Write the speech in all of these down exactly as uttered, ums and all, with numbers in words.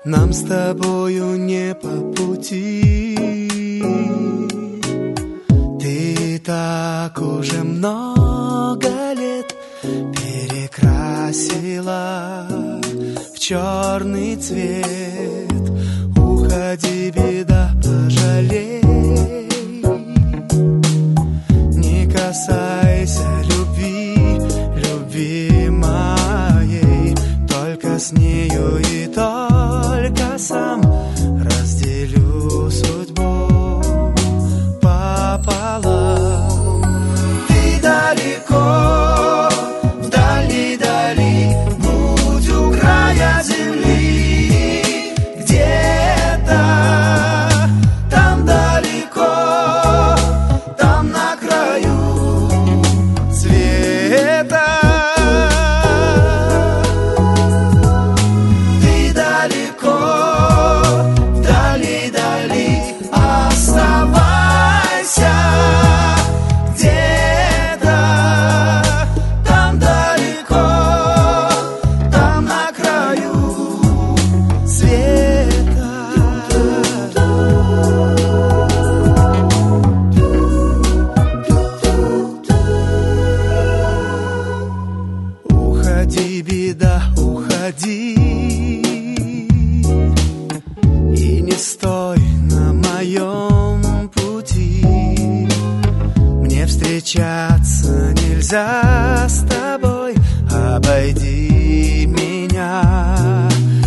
нам с тобою не по пути. Ты так уже много лет перекрасила в черный цвет. Уходи, беда, пожалей. Не касайся любви, любви моей. Только с нею и только сам разделю судьбу пополам. Ты далеко, вдали-дали, будь у края земли. Где-то там далеко, там на краю света. Ты далеко, вдали-дали, оставайся. Где-то там далеко, там на краю света. Уходи, беда, уходи, и не стой на моем пути. Мне встречаться нельзя с тобой, обойди меня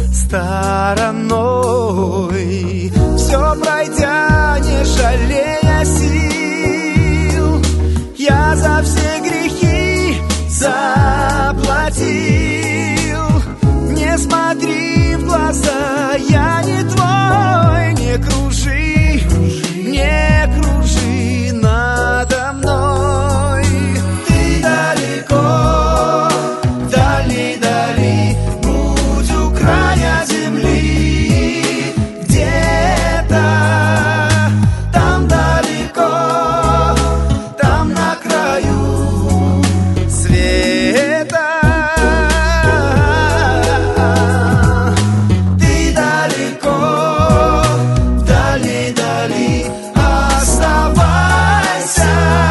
стороной. Все пройдя, не жалея сил, я за все грехи заплатил. Не смотри в глаза, я не твой. Не кружи, не кружи надо мной. Ты далеко, вдали-дали, будь у края земли. Где-то там далеко, там на краю света. Ты далеко, вдали-дали, оставайся.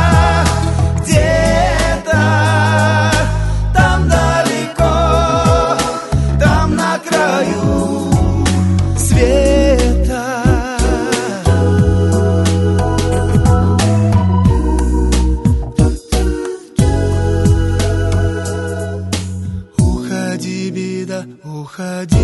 Где-то там далеко, там на краю света. Уходи, беда, уходи.